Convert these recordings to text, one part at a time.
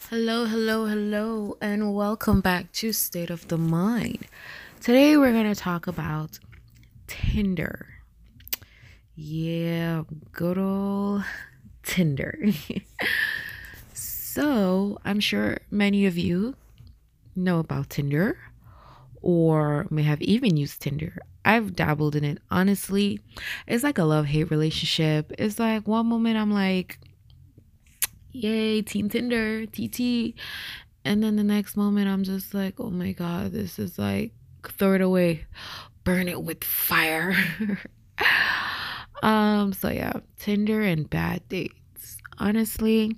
Hello, hello, hello, and welcome back to State of the Mind. Today we're going to talk about Tinder. Yeah, good old Tinder. So, I'm sure many of you know about Tinder or may have even used Tinder. I've dabbled in it. Honestly, it's like a love hate relationship. It's like one moment I'm like, yay, Team Tinder, TT. And then the next moment, I'm just like, oh my God, this is like, throw it away, burn it with fire. So yeah, Tinder and bad dates. Honestly,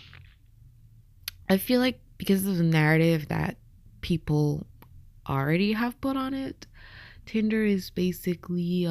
I feel like because of the narrative that people already have put on it, Tinder is basically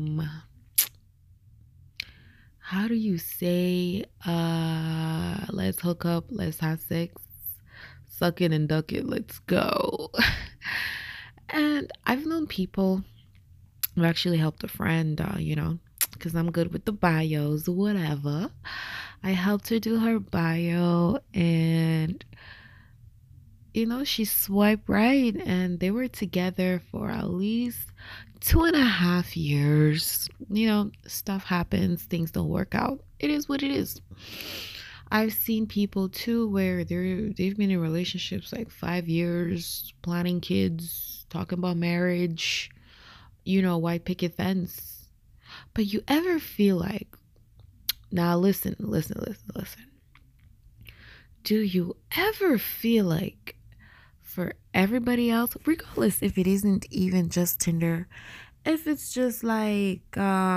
how do you say let's hook up, let's have sex, suck it and duck it, let's go. And I've known people who actually helped a friend, because I'm good with the bios, whatever. I helped her do her bio, and she swiped right, and they were together for at least 2.5 years. Stuff happens, things don't work out. It is what it is. I've seen people too where they've been in relationships like 5 years, planning kids, talking about marriage, white picket fence. But you ever feel like, now listen, listen, listen, listen. Do you ever feel like for everybody else, regardless if it isn't even just Tinder, if it's just like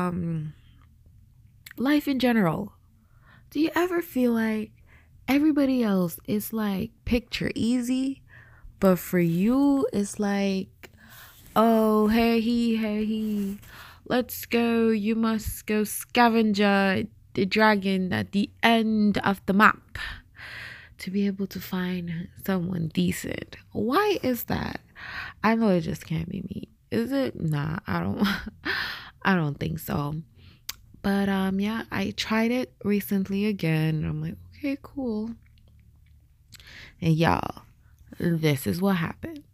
life in general, do you ever feel like everybody else is like picture easy, but for you it's like, oh, hey he, let's go, you must go scavenger the dragon at the end of the map to be able to find someone decent? Why is that? I know it just can't be me. Is it? Nah, I don't I don't think so. But yeah, I tried it recently again. And I'm like, okay, cool. And y'all, this is what happened.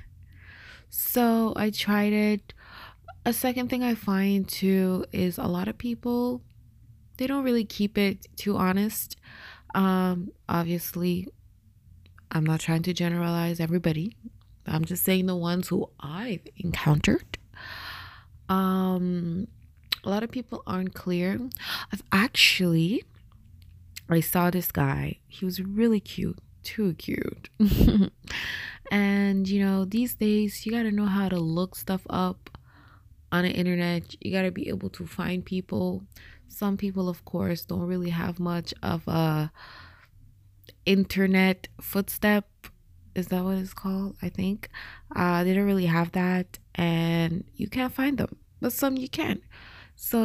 So I tried it. A second thing I find too is a lot of people, they don't really keep it too honest. Obviously, I'm not trying to generalize everybody. I'm just saying the ones who I've encountered. Um, a lot of people aren't clear. I've actually, I saw this guy. He was really cute, too cute. And these days you gotta know how to look stuff up on the internet. You gotta be able to find people. Some people, of course, don't really have much of a internet footstep. Is that what it's called? I think they don't really have that, and you can't find them, but some you can. So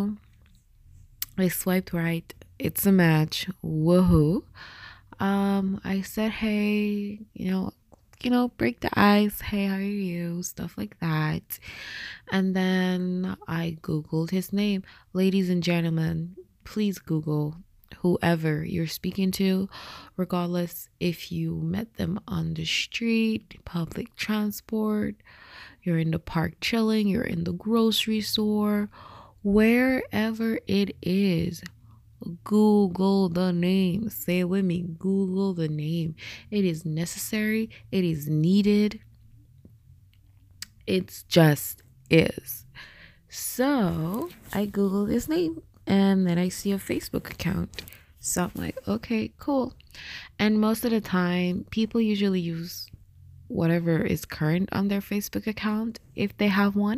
I swiped right, it's a match, woohoo. I said, hey, break the ice, hey, how are you, stuff like that. And then I googled his name. Ladies and gentlemen, please google whoever you're speaking to, regardless if you met them on the street, public transport, you're in the park chilling, you're in the grocery store, wherever it is. Google the name. Say it with me. Google the name. It is necessary. It is needed. It's just is. So I Googled his name and then I see a Facebook account. So I'm like, okay, cool. And most of the time, people usually use whatever is current on their Facebook account if they have one,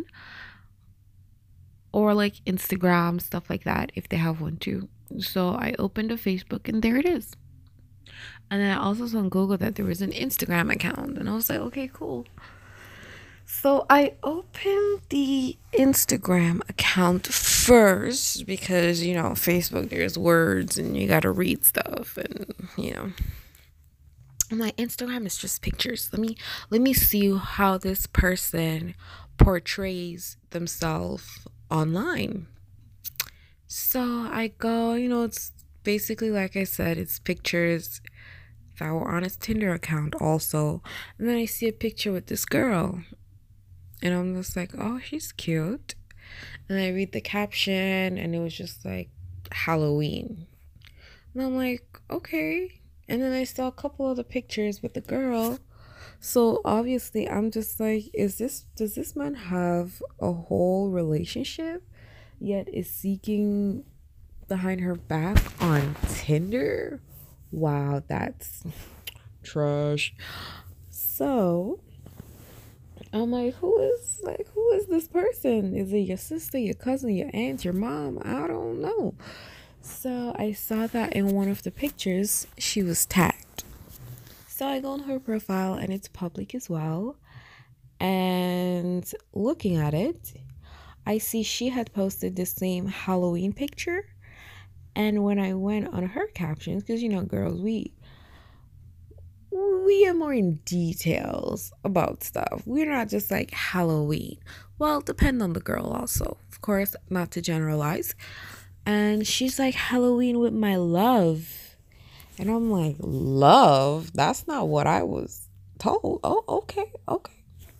or like Instagram, stuff like that if they have one too. So I opened a Facebook and there it is. And then I also saw on Google that there was an Instagram account, and I was like, okay, cool. So I opened the Instagram account first because Facebook, there's words and you gotta read stuff, and my Instagram is just pictures. Let me see how this person portrays themselves online. So I go, it's basically like I said, it's pictures. that were on his Tinder account also. And then I see a picture with this girl. And I'm just like, oh, she's cute. And I read the caption and it was just like Halloween. And I'm like, okay. And then I saw a couple other pictures with the girl. So obviously I'm just like, does this man have a whole relationship yet is seeking behind her back on Tinder? Wow, that's trash. So I'm like, who is this person? Is it your sister, your cousin, your aunt, your mom? I don't know. So I saw that in one of the pictures she was tagged. So I go on her profile and it's public as well. And looking at it, I see she had posted the same Halloween picture. And when I went on her captions, because girls, we are more in details about stuff. We're not just like Halloween. Well, depend on the girl also. Of course, not to generalize. And she's like, Halloween with my love. And I'm like, love? That's not what I was told. Oh, okay, okay.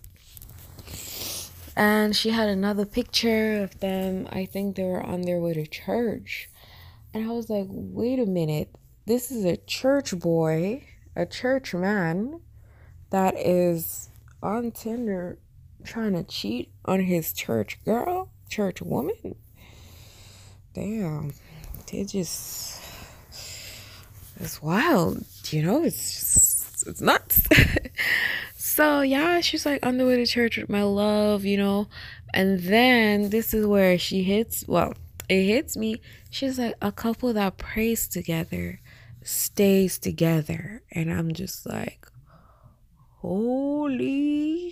And she had another picture of them. I think they were on their way to church. And I was like, wait a minute. This is a church boy, a church man that is on Tinder trying to cheat on his church girl, church woman. Damn. They just, it's wild. It's nuts. So yeah, she's like on the way to church with my love. And then this is where it hits me. She's like, a couple that prays together stays together. And I'm just like, holy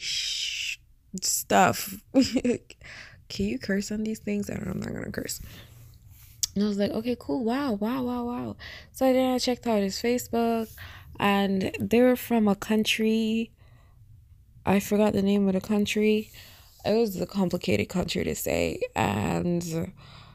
stuff. Can you curse on these things? I don't know, I'm not gonna curse. And I was like, okay, cool. Wow, wow, wow, wow. So then I checked out his Facebook, and they were from a country. I forgot the name of the country. It was a complicated country to say, and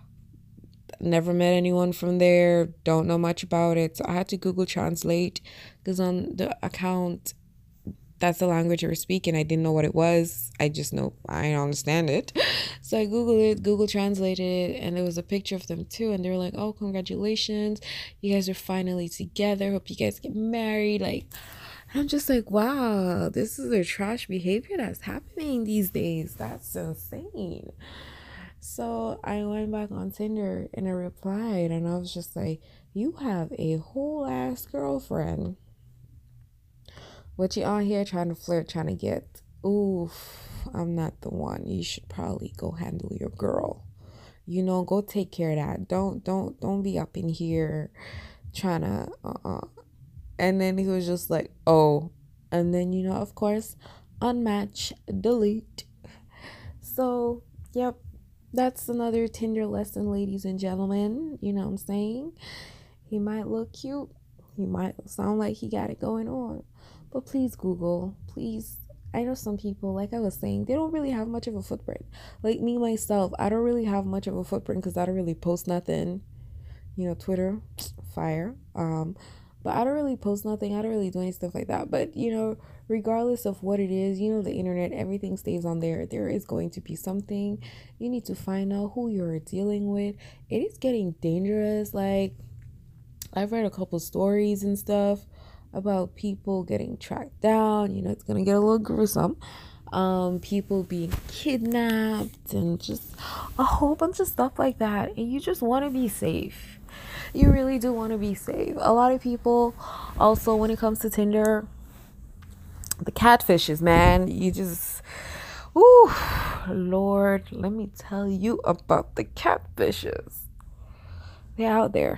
never met anyone from there. Don't know much about it. So I had to Google Translate because on the account, that's the language they were speaking. I didn't know what it was. I just know I don't understand it. So I Googled it, Google translated it, and there was a picture of them too. And they were like, oh, congratulations. You guys are finally together. Hope you guys get married. Like, I'm just like, wow, this is the trash behavior that's happening these days. That's insane. So I went back on Tinder and I replied, and I was just like, you have a whole ass girlfriend. What you on here trying to flirt, trying to get? Oof, I'm not the one. You should probably go handle your girl. Go take care of that. Don't be up in here trying to And then he was just like, oh. And then of course, unmatch, delete. So, yep. That's another Tinder lesson, ladies and gentlemen. You know what I'm saying? He might look cute. He might sound like he got it going on. But please Google. Please. I know some people, like I was saying, they don't really have much of a footprint. Like me, myself, I don't really have much of a footprint because I don't really post nothing. Twitter, fire. But I don't really post nothing. I don't really do any stuff like that. But, regardless of what it is, the internet, everything stays on there. There is going to be something. You need to find out who you're dealing with. It is getting dangerous. Like, I've read a couple stories and stuff about people getting tracked down. It's going to get a little gruesome. People being kidnapped and just a whole bunch of stuff like that. And you just want to be safe. You really do want to be safe. A lot of people also, when it comes to Tinder, the catfishes, man, you just, ooh, Lord, let me tell you about the catfishes. They're out there.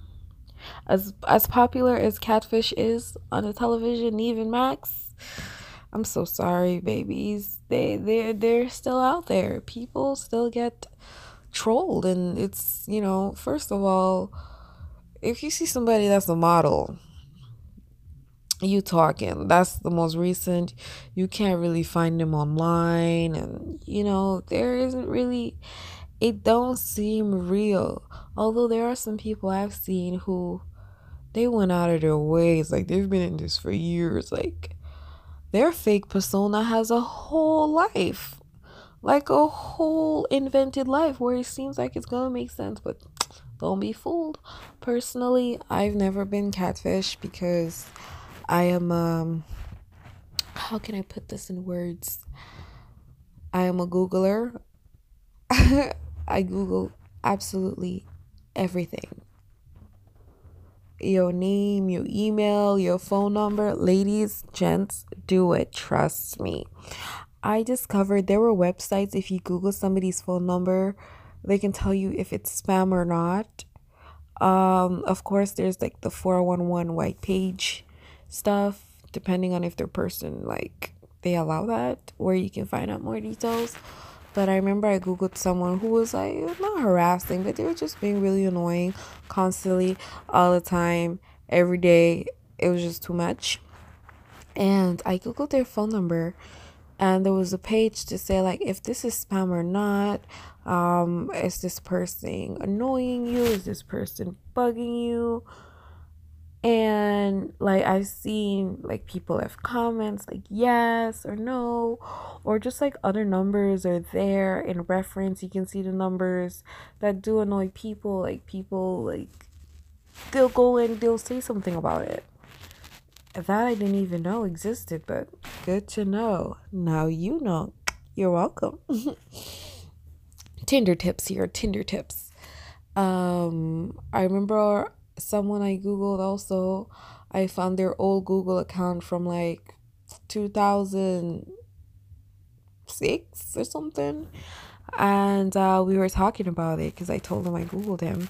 As popular as Catfish is on the television, even Max, I'm so sorry, babies. They're still out there. People still get trolled, and it's first of all, if you see somebody that's a model, you talking, that's the most recent. You can't really find them online, and there isn't really. It don't seem real. Although there are some people I've seen who They went out of their ways. Like, they've been in this for years. Like, their fake persona has a whole life. Like, a whole invented life where it seems like it's gonna make sense, but don't be fooled. Personally, I've never been catfish because I am, how can I put this in words? I am a Googler. I Google absolutely everything. Your name, your email, your phone number. Ladies, gents, do it. Trust me. I discovered there were websites, if you Google somebody's phone number, they can tell you if it's spam or not. Of course, there's like the 411 white page stuff, depending on if their person, like, they allow that, where you can find out more details. But I remember I Googled someone who was like, not harassing, but they were just being really annoying constantly, all the time, every day. It was just too much. And I Googled their phone number, and there was a page to say, like, if this is spam or not. Is this person annoying you? Is this person bugging you? And like, I've seen like people have comments like yes or no, or just like other numbers are there in reference. You can see the numbers that do annoy people. Like, people, like, they'll go and they'll say something about it that I didn't even know existed, but good to know. Now you know. You're welcome. Tinder tips here, Tinder tips. I remember someone I Googled also, I found their old Google account from like 2006 or something. And we were talking about it because I told him I Googled him.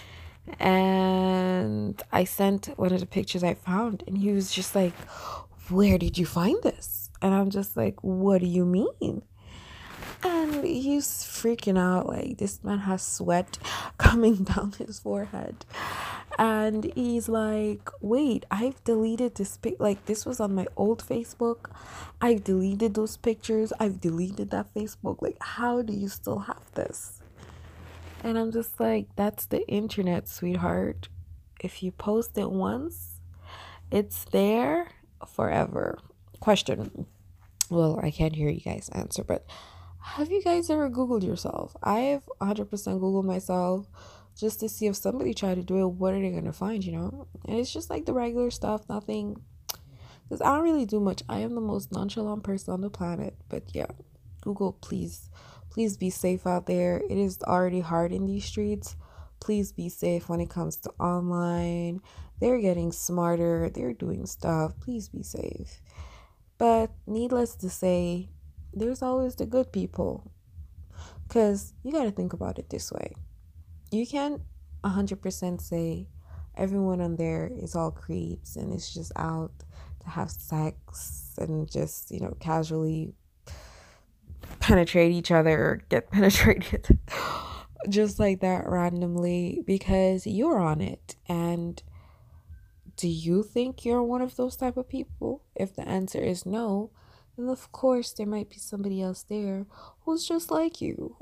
And I sent one of the pictures I found, and he was just like, where did you find this? And I'm just like, what do you mean? And he's freaking out, like, this man has sweat coming down his forehead. And he's like, wait, I've deleted this like, this was on my old Facebook. I've deleted those pictures. I've deleted that Facebook. Like, how do you still have this? And I'm just like, that's the internet, sweetheart. If you post it once, it's there forever. Question. Well, I can't hear you guys answer, but have you guys ever Googled yourself? I've 100% Googled myself just to see if somebody tried to do it, what are they going to find, you know? And it's just like the regular stuff, nothing. Because I don't really do much. I am the most nonchalant person on the planet. But yeah, Google, please. Please be safe out there. It is already hard in these streets. Please be safe when it comes to online. They're getting smarter. They're doing stuff. Please be safe. But needless to say, there's always the good people. Because you got to think about it this way. You can't 100% say everyone on there is all creeps and it's just out to have sex and just, casually penetrate each other or get penetrated just like that randomly, because you're on it. And do you think you're one of those type of people? If the answer is no, then of course there might be somebody else there who's just like you,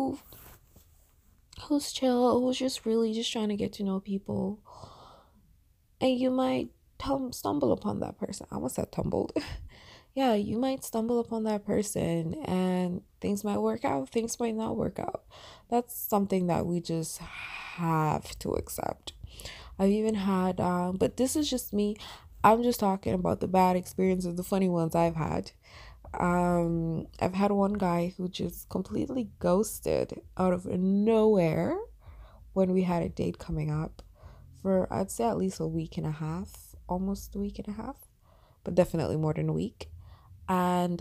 who's chill, who's just really just trying to get to know people. And you might stumble upon that person. I almost said tumbled. Yeah, you might stumble upon that person and things might work out, things might not work out. That's something that we just have to accept. I've even had, but this is just me. I'm just talking about the bad experiences, the funny ones I've had. I've had one guy who just completely ghosted out of nowhere when we had a date coming up for, I'd say, at least a week and a half, almost a week and a half, but definitely more than a week. And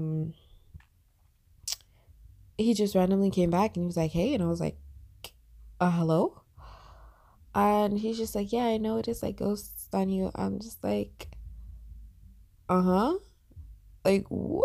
he just randomly came back and he was like, hey, and I was like, hello. And he's just like, yeah, I know it is like ghosts on you. I'm just like, uh-huh, like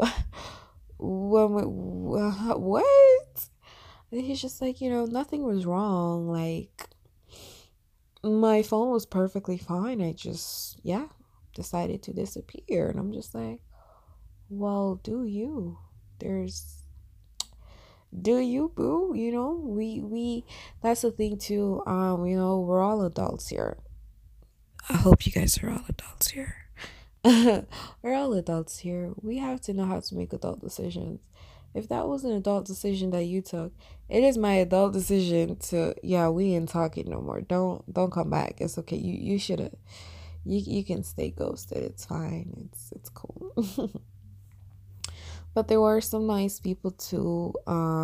what? And he's just like, nothing was wrong, like my phone was perfectly fine. I just, yeah, decided to disappear. And I'm just like, well, there's do you, boo? We that's the thing too. We're all adults here. I hope you guys are all adults here. We're all adults here. We have to know how to make adult decisions. If that was an adult decision that you took, it is my adult decision to, yeah, we ain't talking no more. Don't come back. It's okay. You should have, you can stay ghosted. It's fine. It's cool. But there were some nice people too.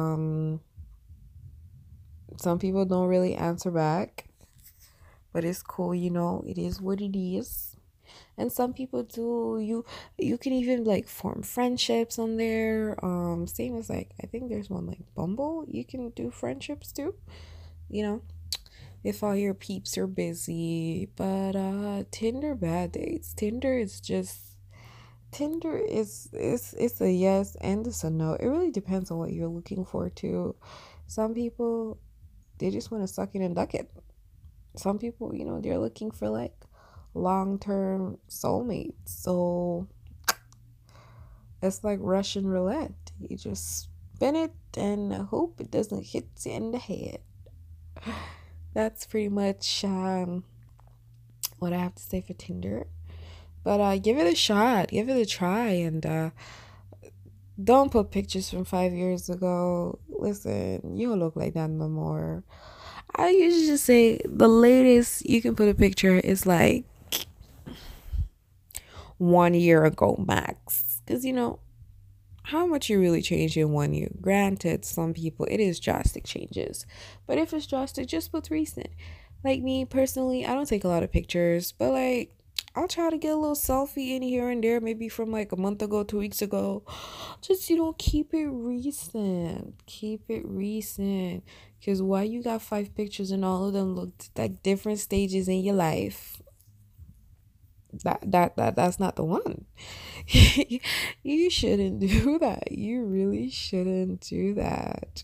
Some people don't really answer back, but it's cool, it is what it is. And some people do, you can even like form friendships on there. Same as like, I think there's one like Bumble, you can do friendships too, you know if all your peeps are busy. But Tinder, bad dates. Tinder is it's a yes and it's a no. It really depends on what you're looking for too. Some people, they just want to suck it and duck it. Some people, they're looking for like long-term soulmates. So it's like Russian roulette. You just spin it and hope it doesn't hit you in the head. That's pretty much what I have to say for Tinder. But give it a shot, give it a try, and don't put pictures from 5 years ago. Listen, you don't look like that no more. I usually just say the latest you can put a picture is like 1 year ago max. Because, how much you really change in 1 year? Granted, some people, it is drastic changes. But if it's drastic, just put recent. Like me personally, I don't take a lot of pictures, but like, I'll try to get a little selfie in here and there, maybe from like a month ago, 2 weeks ago. Just, keep it recent. Keep it recent. Because why you got 5 pictures and all of them look like different stages in your life? That's not the one. You shouldn't do that. You really shouldn't do that.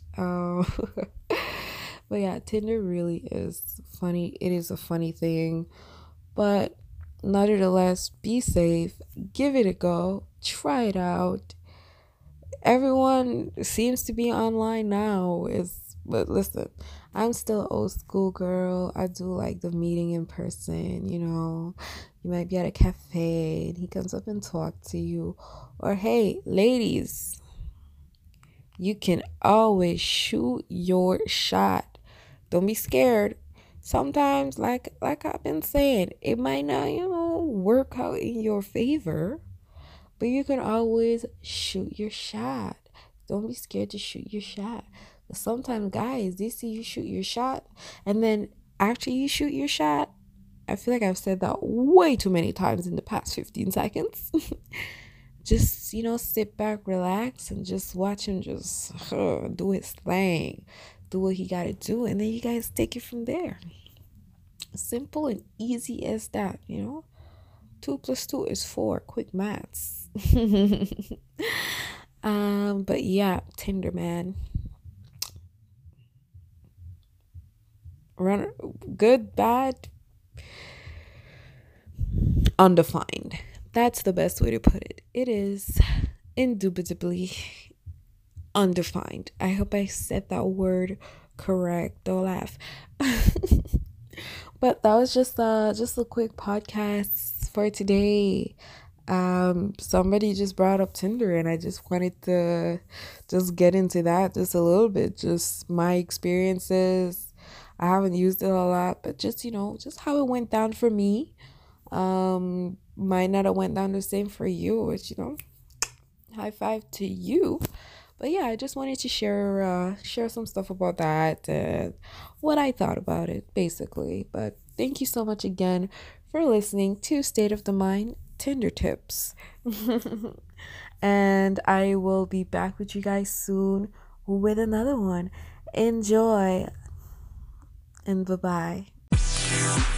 But yeah, Tinder really is funny. It is a funny thing. But nevertheless, be safe. Give it a go. Try it out. Everyone seems to be online now. But listen, I'm still an old school girl. I do like the meeting in person, You might be at a cafe and he comes up and talk to you. Or hey, ladies, you can always shoot your shot. Don't be scared. Sometimes, like I've been saying, it might not, work out in your favor, but you can always shoot your shot. Don't be scared to shoot your shot. Sometimes guys, they see you shoot your shot, and then after you shoot your shot, I feel like I've said that way too many times in the past 15 seconds. Just, sit back, relax, and just watch him just do his thing, do what he got to do, and then you guys take it from there. Simple and easy as that, 2 + 2 is 4. Quick maths. But yeah, Tinder, man. Run, good, bad, undefined. That's the best way to put it. It is indubitably undefined. I hope I said that word correct. Don't laugh. But that was just a quick podcast for today. Somebody just brought up Tinder and I just wanted to just get into that just a little bit, just my experiences. I haven't used it a lot, but just just how it went down for me. Might not have went down the same for you, which high five to you. But yeah, I just wanted to share some stuff about that and what I thought about it, basically. But thank you so much again for listening to State of the Mind Tinder Tips. And I will be back with you guys soon with another one. Enjoy and bye-bye.